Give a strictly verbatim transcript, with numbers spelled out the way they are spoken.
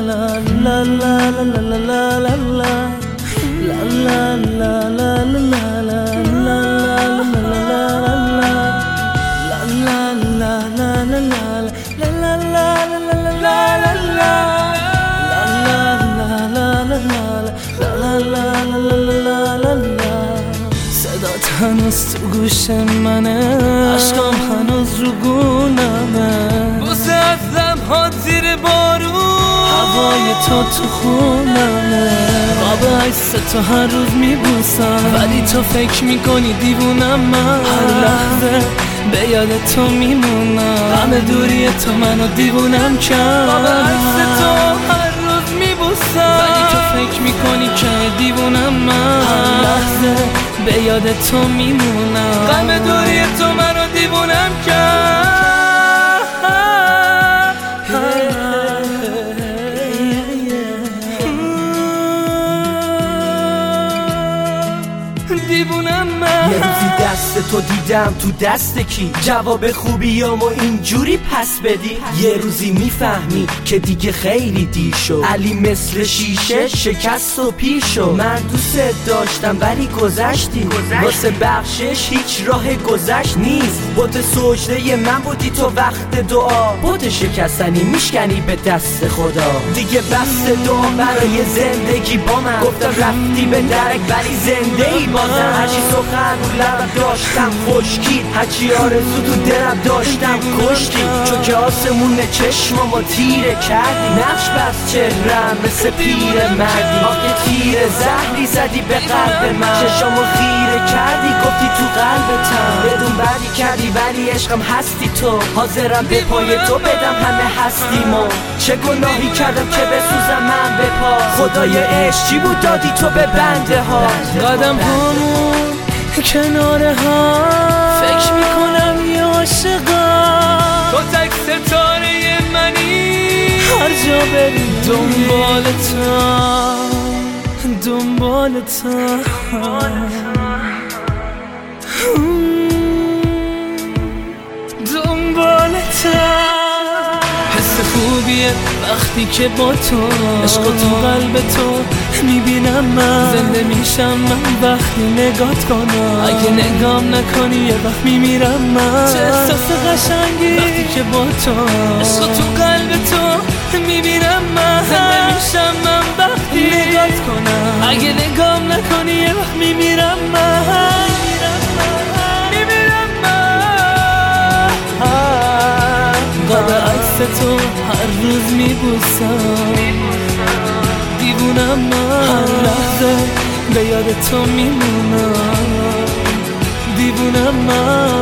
la la la la la la la la La la la la la la la la la la la la صدات هنوز تو گوش منه عشقام هنوز رو گونمه بوسه از لبهات زیر بارون هوای تو تو خونمه خواب عکس تو هر روز میبوسم ولی تو فکر میکنی دیوونم من هر لحظه به یاد تو میمونم غم دوری تو منو دیوونم کرد خواب عکس تو هر روز میبوسم ولی تو فکر میکنی که دیوونم من هر لحظه به یاد تو میمونم غم دوری تو منو دیوونم کرد دیوونم من یه روزی دست تو دیدم تو دست کی جواب خوبیامو اینجوری پس بدی یه روزی میفهمی که دیگه خیلی دیر شد علی مثل شیشه شکست و پیر شد من دوست داشتم ولی گذشتی واسه بخشش هیچ راه گذشت نیست بوت سجده من بودی تو وقت دعا بوت شکستنی میشکنی به دست خدا دیگه بس دعا برای زندگی با من گفتم رفتی به درک ولی زنده ای بازم هرچی سخن رو لبم داشتم خشکید هرچی آرزو تو دلم داشتم کشتی چون که آسمون چشمامو تیره کردی نقش بس چهرم مثل پیر مردی آگه تیر زهری زدی به قلب من چشمامو خیره کردی گفتی تو قلبتم بدون بدی کردی ولی عشقم هستی تو حاضرم به پای تو بدم همه هستیمو چه گناهی کردم که بسوزم من به پا خدای عشق چی بود دادی تو به بنده ها قدم همون کنار هم فکر میکنم یه عاشقم تو تک ستاره منی هر جا بری دنبالتم دنبالتم دنبالتم حس خوبیه وقتی که با تو عشق تو قلب تو میبینم من زنده میشم من وقتی نگات کنم اگه نگام نکنی یه وقت میمیرم من چه احساس قشنگی وقتی که با تو عشق تو قلب تو میبینم من زنده میشم من وقتی نگات کنم اگه نگام نکنی یه وقت میمیرم من میمیرم من قاب عکس تو هر روز میبوسم دیوونم من هر لحظه به یاد تو میمونم دیوونم من